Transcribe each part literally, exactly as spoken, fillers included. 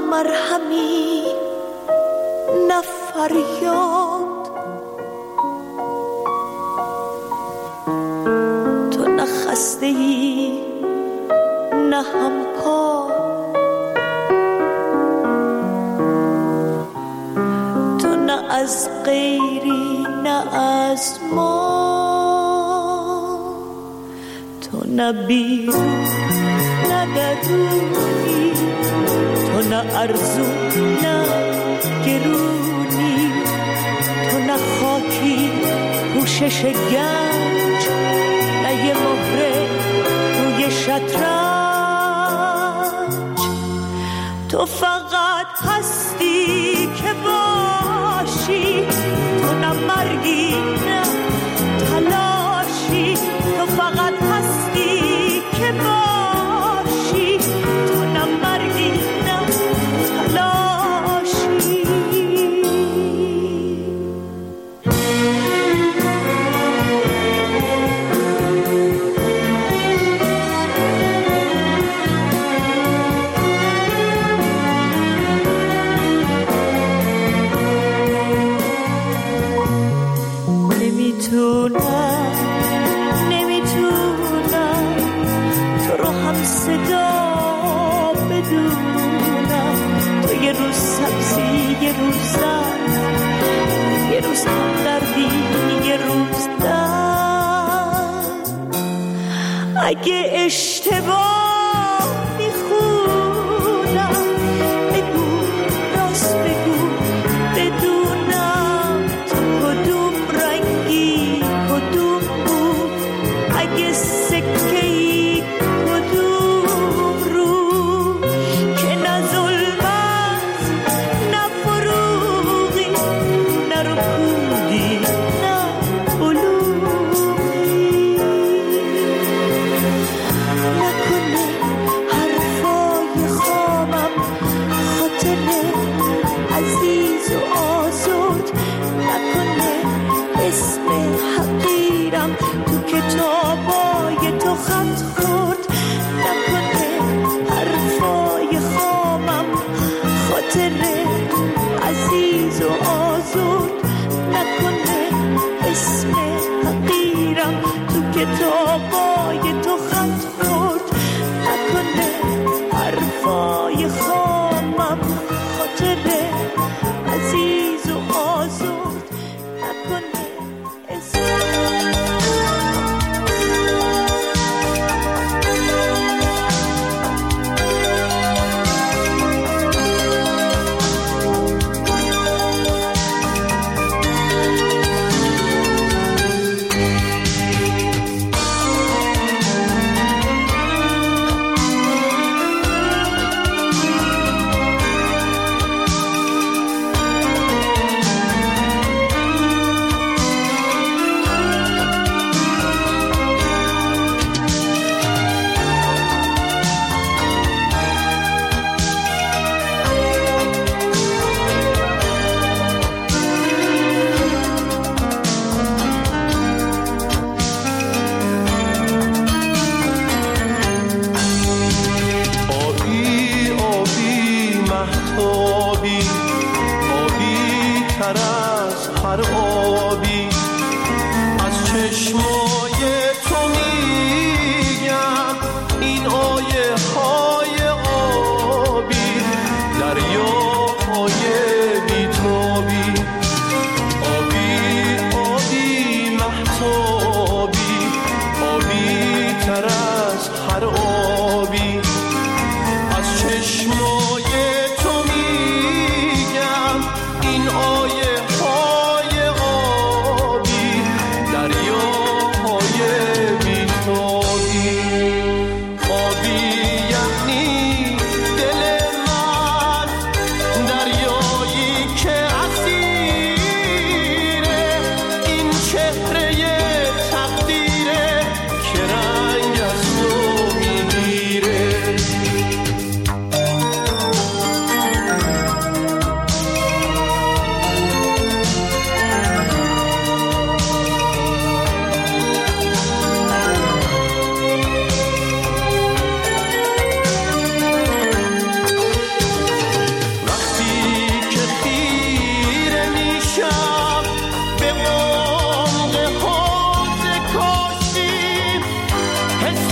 مرهمی نه فریاد، تو نه خسته ای نه هم پا، تو نه از غیری نه از ما، تو نه بیرون نه درونی، تو نه ارزو نه گرونی، تو نه خاکی پوشش گنج، نه یه مهره روی شطرنج، تو فقط هستی که باشی، تو نه مرگی نه تلاشی، تو فقط هستی که باشی، تو نه مرگی نه تلاشی. نمیتونم نمیتونم تو رو هم صدا بدونم، تو یه روز سبزی یه روز زرد، یه روز هم دردی یه روز درد، اگه اشتباه میخونم بگو راست بگو بدونم تو کدوم رنگی کدوم بود، اگه سکه‌ای کدوم رو، که نه ظلمت نه فروغی نه رکودی نه بلوغی، نکنه حرفای خامم خاطر عزیز و آزاد، نکنه اسم حقیرم تو کتابای تو خط خورد، نکنه حرفای خامم خاطر عزیز و آزاد، نکنه اسم حقیرم تو کتابای تو خط خورد، نکنه حرفای خامم خاطر عزیز و آزاد، نکنه اسم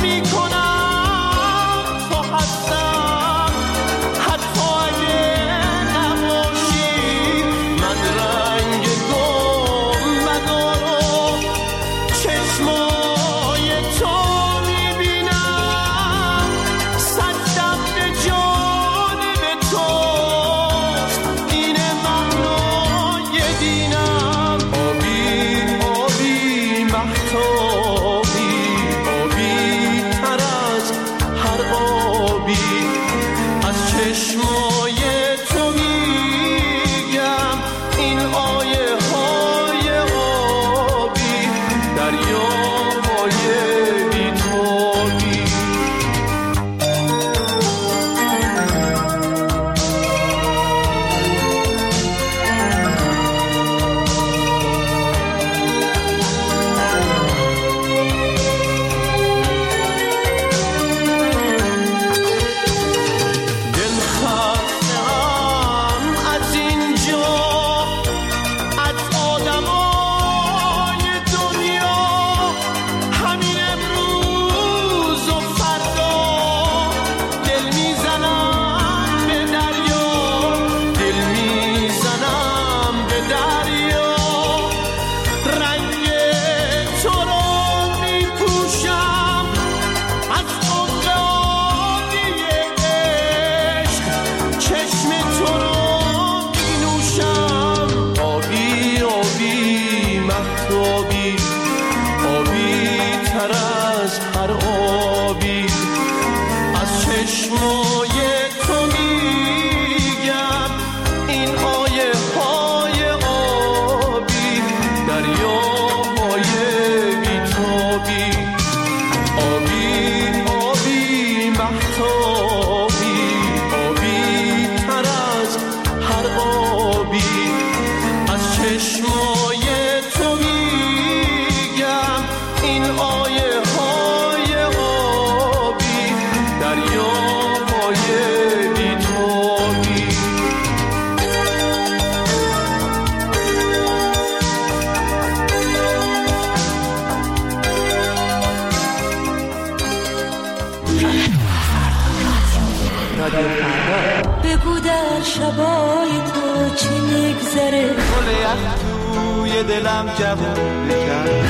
بگو در شبای تو چی میگذره، گل یخ توی دلم جوون بکن.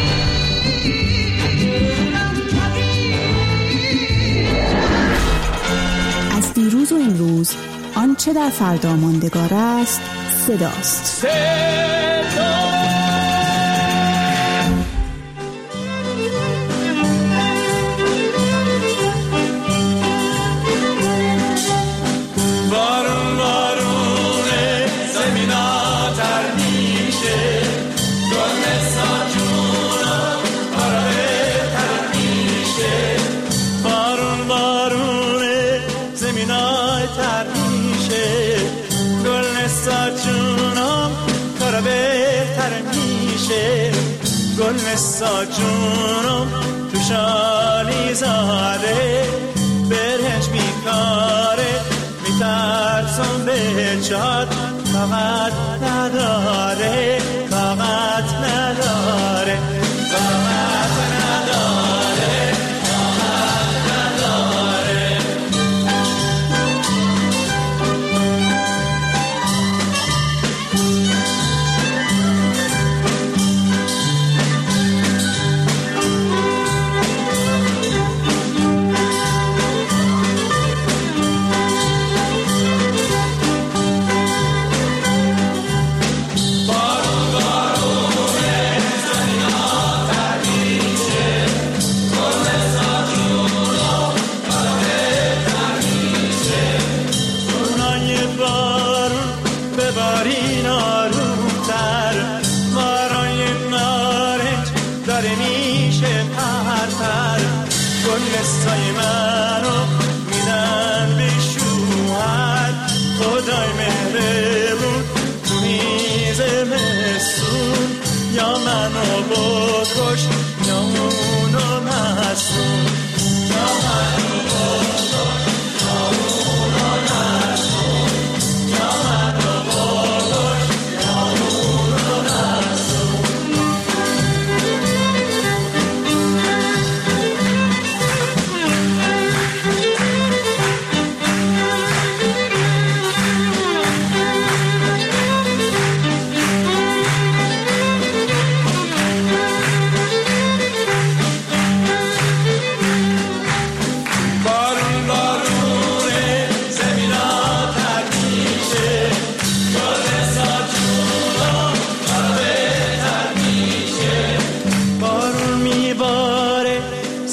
از دیروز و امروز آنچه در فردا ماندگار است صداست. صدا گل نسا جونم تو شالی زاده برهنج میکاره میترسم به چاد فقط نداره فقط نداره فقط نداره فقط نداره.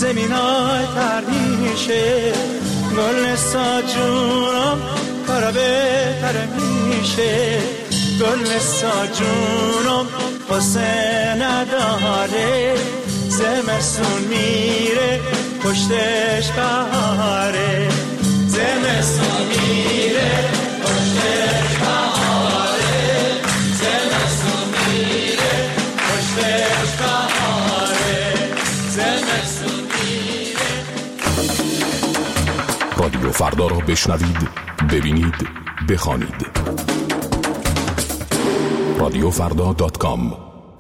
زمینای تر میشه، گل ساجونم کارا بهتر میشه، گل ساجونم واسه نداره، زمستون میره پشتش بهاره، زمستون میره پشتش بهاره، زمستون میره پشتش بهاره، زمستون میره. رادیو فردا را بشنوید، ببینید، بخوانید. رادیو فردا دات کام.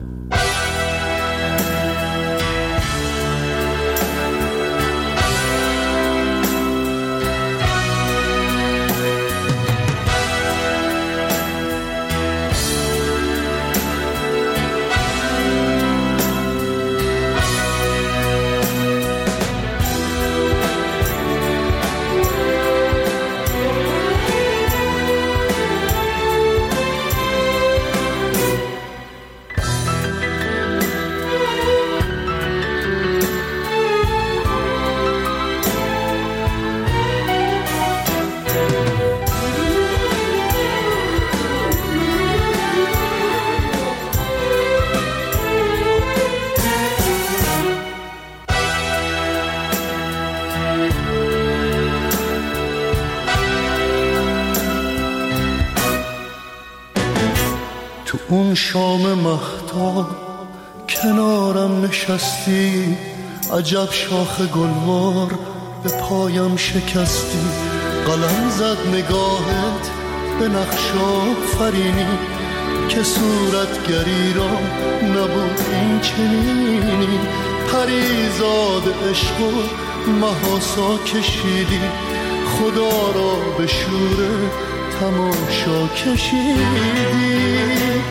اون شام مهتاب کنارم نشستی، عجب شاخ گلوار به پایم شکستی، قلم زد نگاهت به نقش آفرینی که صورتگری را نبود این چنینی، پریزاد عشق و محاسا کشیدی، خدا را به شور تماشا کشیدی.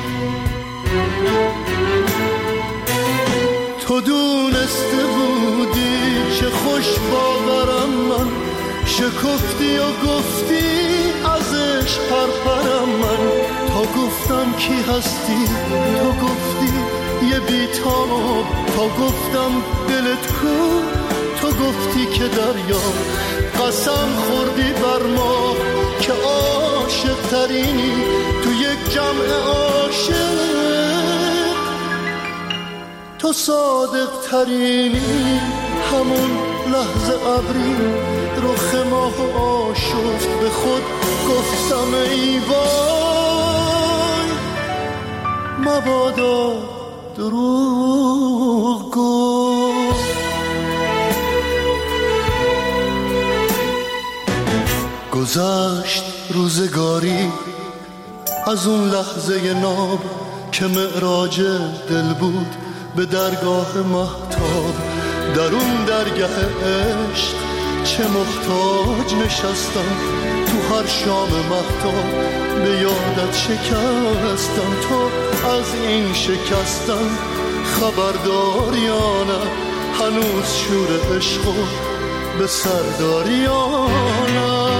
تو دونسته بودی چه خوش باورم من، شکفتی و گفتی ازش پرپرم من، تا گفتم کی هستی تو گفتی یه بیتاب، تا گفتم دلت کو تو گفتی که دریا، قسم خوردی بر ما که عاشق ترینی تو یک جمع عاشق، تو صادق ترینی. همون لحظه ابری رخ ماه آشفت، به خود گفتم ای وای مبادا دروغ گفت. گذشت روزگاری از اون لحظه ناب که معراج دل بود به درگاه مهتاب، در اون درگاه عشق چه محتاج نشستم، تو هر شام مهتاب به یادت شکستم، تو از این شکستم خبردار یا نه، هنوز شور عشقو به سردار یا نه.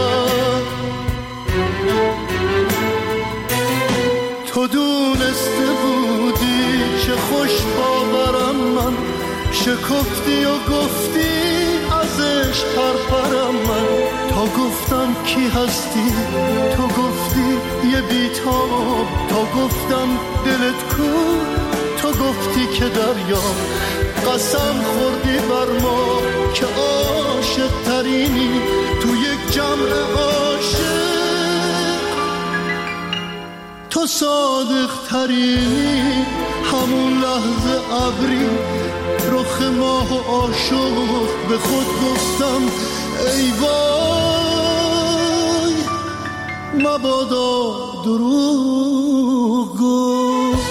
تو دونسته بودی چه خوش باورم من، شکفتی و گفتی ازش پرپرم من، تا گفتم کی هستی تو گفتی یه بیتاب، تا گفتم دلت کو تو گفتی که دریا، قسم خوردی بر ما که عاشق ترینی تو یک جمع عاشق، تو صادق ترینی. همون لحظه ابری رخ ماه و عاشق، به خود گفتم ای وای مبادا دروغ گفت.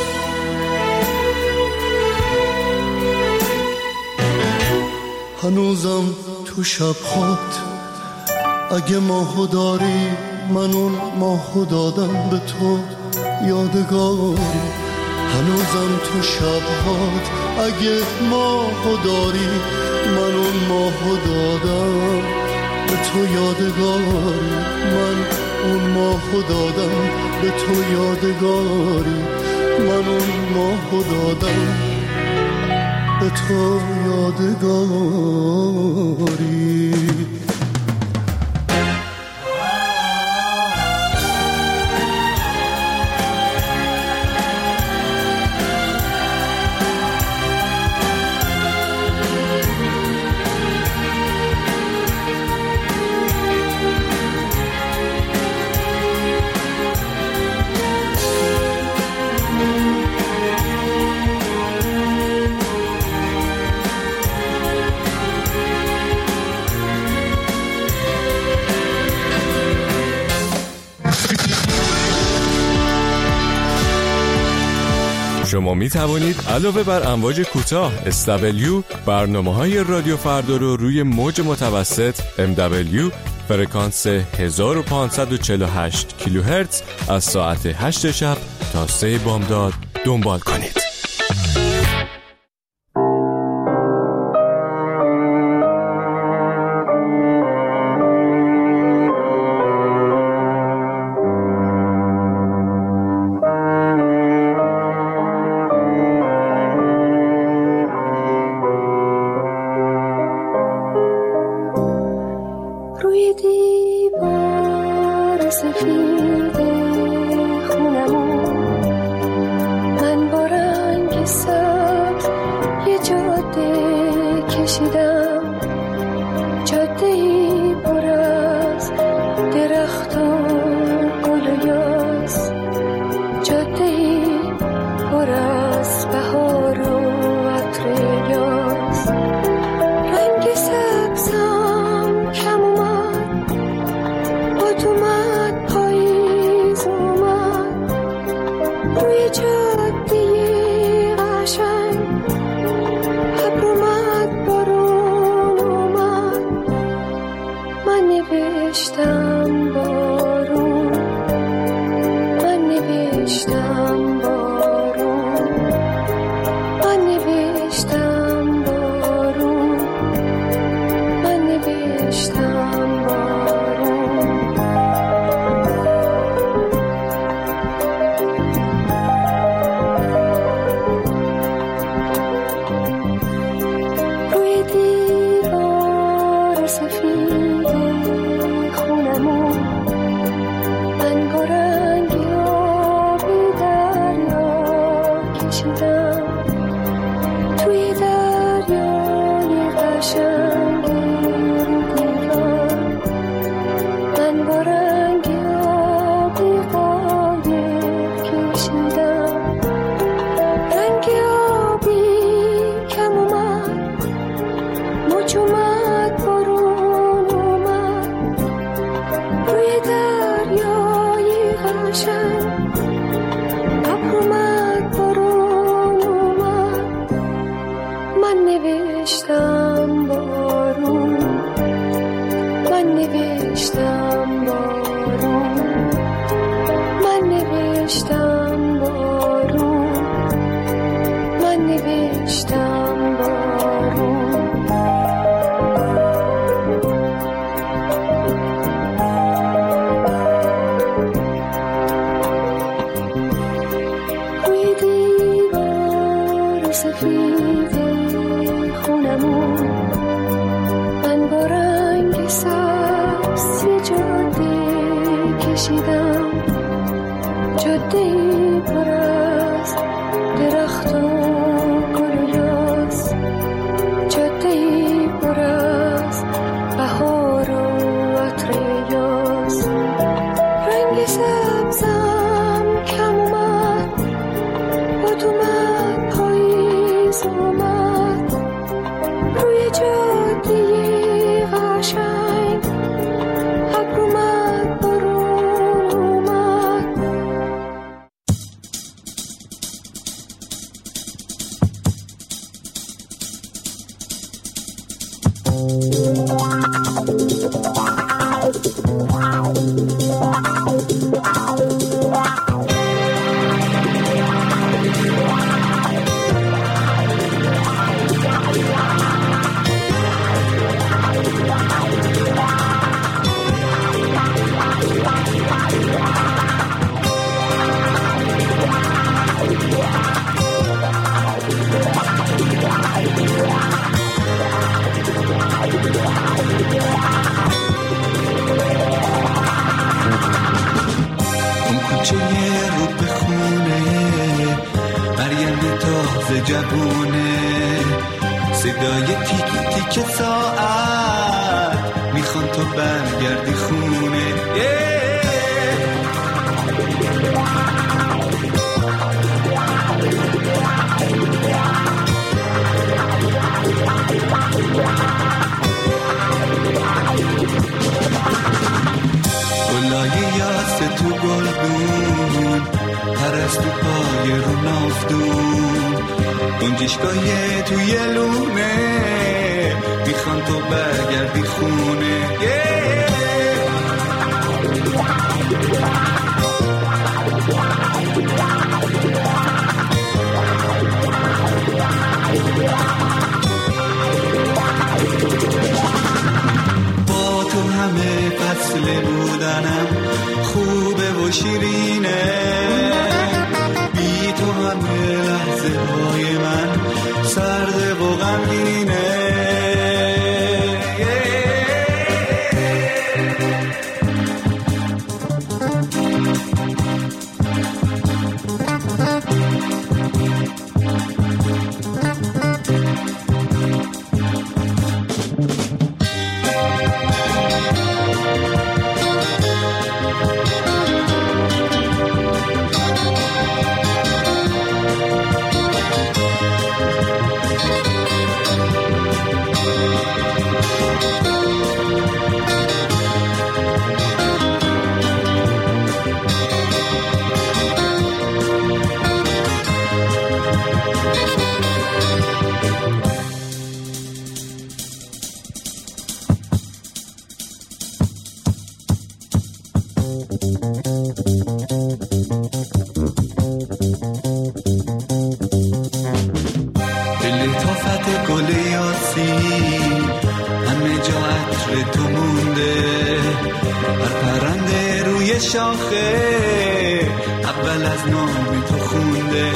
هنوزم تو شب‌هات اگه ماهو داری، من اون ماهو دادم به تو یادگاری. هنوزم تو شب‌هات اگه ماهو داری، من اون ماهو دادم به تو یادگاری، من اون ماهو دادم به تو یادگاری، من اون ماهو دادم به تو یادگاری. شما می توانید علاوه بر امواج کوتاه اس دبلیو برنامه‌های رادیو فردا رو روی موج متوسط ام دبلیو فرکانس هزار و پانصد و چهل و هشت کیلوهرتز از ساعت هشت شب تا سه بامداد دنبال کنید. روی دیوار سفید خونمون من با رنگ سبز یه جاده کشیدم، جاده‌ای پر از درخت و گل و یاس، جاده‌ای پر از بهار و عطر یاس. رنگ سبزم کم اومد، باد اومد پاییز اومد، روی جاده قشنگ ابر اومد بارون اومد. من نوشتم بارون، من نوشتم بارون، من نوشتم بارون، من نوشتم بارون. روی دیوار سفید خونمون من با رنگ آبی دریا کشیدم، توی دریای قشنگی رو دیوار من با رنگ آبی قایق کشیدم. رنگ آبی کم اومد، موج اومد بارون اومد، روی دریای قشنگ ابر اومد بارون اومد. من نوشتم بارون، من نوشتم بارون، من نوشتم بارون، من نوشتم بارون. روی دیوار سفید خونمون من با رنگ سبز یه جاده کشیدم، جاده‌ای پر از درخت و گل و یاس، جاده‌ای پر از بهار و عطر یاس. رنگ سبزم کم اومد، باد اومد پاییز اومد، روی جاده قشنگ ابر اومد بارون اومد. ساعت میخوان تو برگردی خونه. گلای یاس تو گلدون، پرست تو پای رو نافتون، گنجشگاه توی لونه میخوان تو برگردی خونه. با تو همه فصل بودنم خوبه و شیرینه، بی تو همه لحظه های من سرده و غمگینه. شاخه اول از نام تو خونده.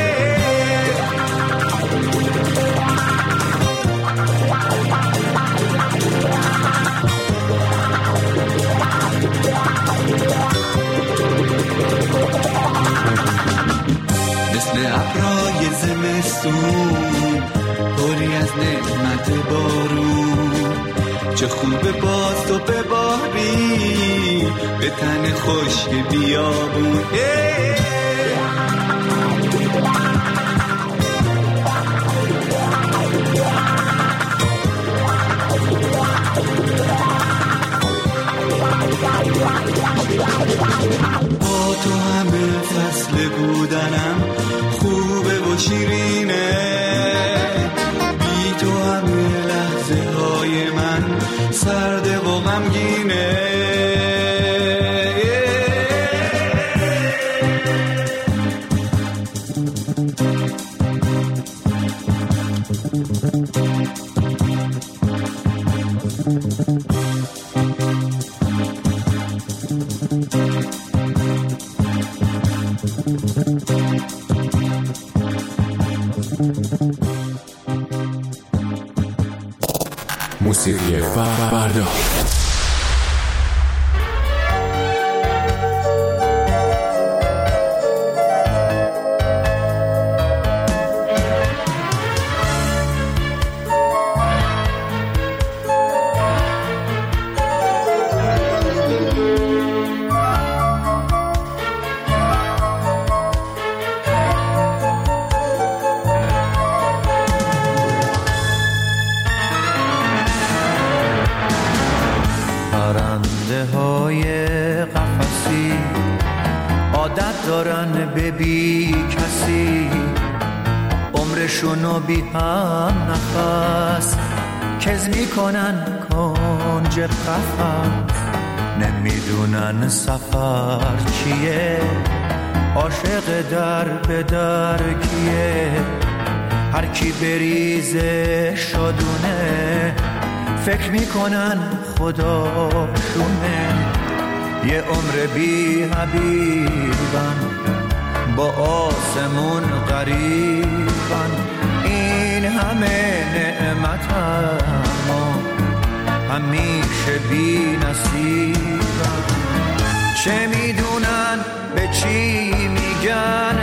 مثل ابرای زمستون پری از نعمت بارون، چه خوبه باز تو بباری به تن خشک بیابون. با تو همه فصل بودنم خوبه و شیرینه، بی تو همه لحظه های من سرده و غمگینه. موسیقی فردا. بی کسی عمرشونو بی هم نفس کز میکنن کنج قفس، نمیدونن سفر چیه، عاشق در به در کیه، هر کی بریزه شدونه فکر میکنن خداشونه. یه عمر بی حبیبن با آسمون غریبن، این همه نعمت اما همیشه بی نصیبن. چه میدونن به چی میگن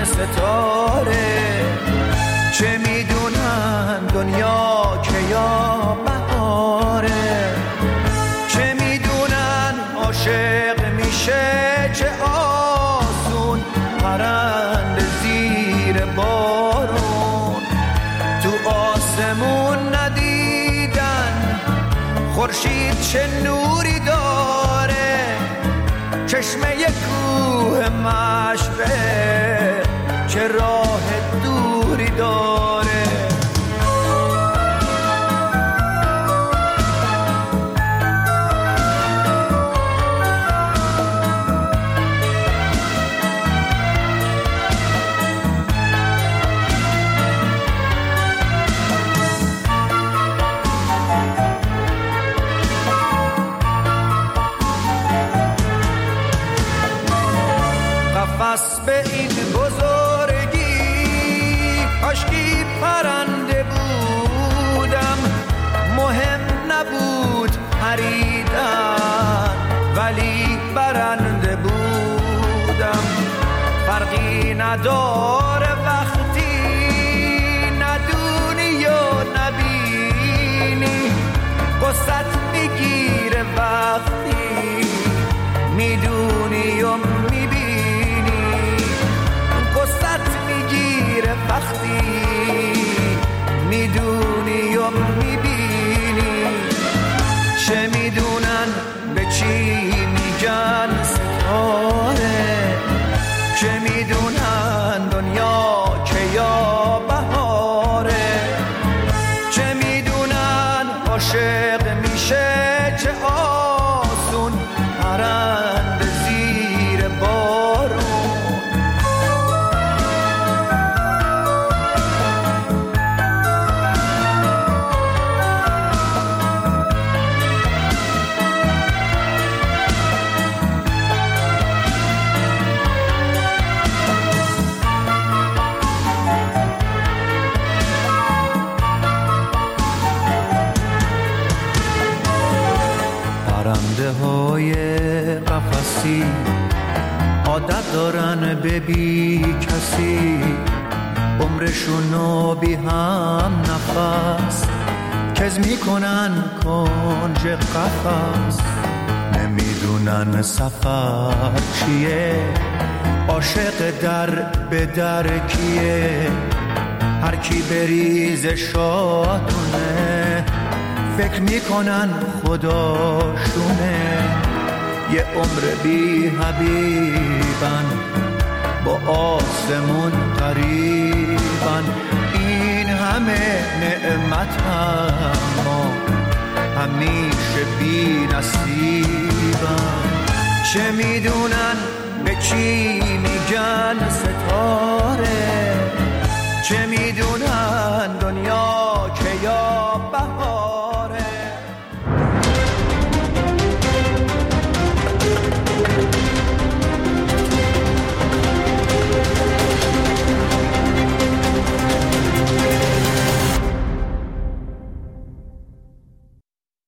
ستاره، چه میدونن دنیا که یا بهاره. خورشید چه نوری داره، چشمه کوه مشرق چه راه دوری داره. قفس به این بزرگی کاشکی پرنده بودم، مهم نبود پریدن ولی برنده بودم. فرقی نداره وقتی ندونی و نبینی، قصت میگیره وقتی میدونی و وقتی میدونی و میبینی. چه میدونن به چی میگن ستاره، چه میدونن دنیا که یا بهاره، چه میدونن عاشق میشه چه آسون پرنده زیر بارون. پرنده های قفسی عادت دارن به بی کسی، عمرشونو بی هم نفس کز میکنن کنج قفس. نمیدونن سفر چیه، عاشق در به در کیه، هر کی بریز شادونه فکر میکنن خداشونه. یه عمر بی حبیبن با آسمون قریبن، این همه نعمت اما همیشه بی نصیبن. چه میدونن به چی میگن ستاره، چه میدونن دنیا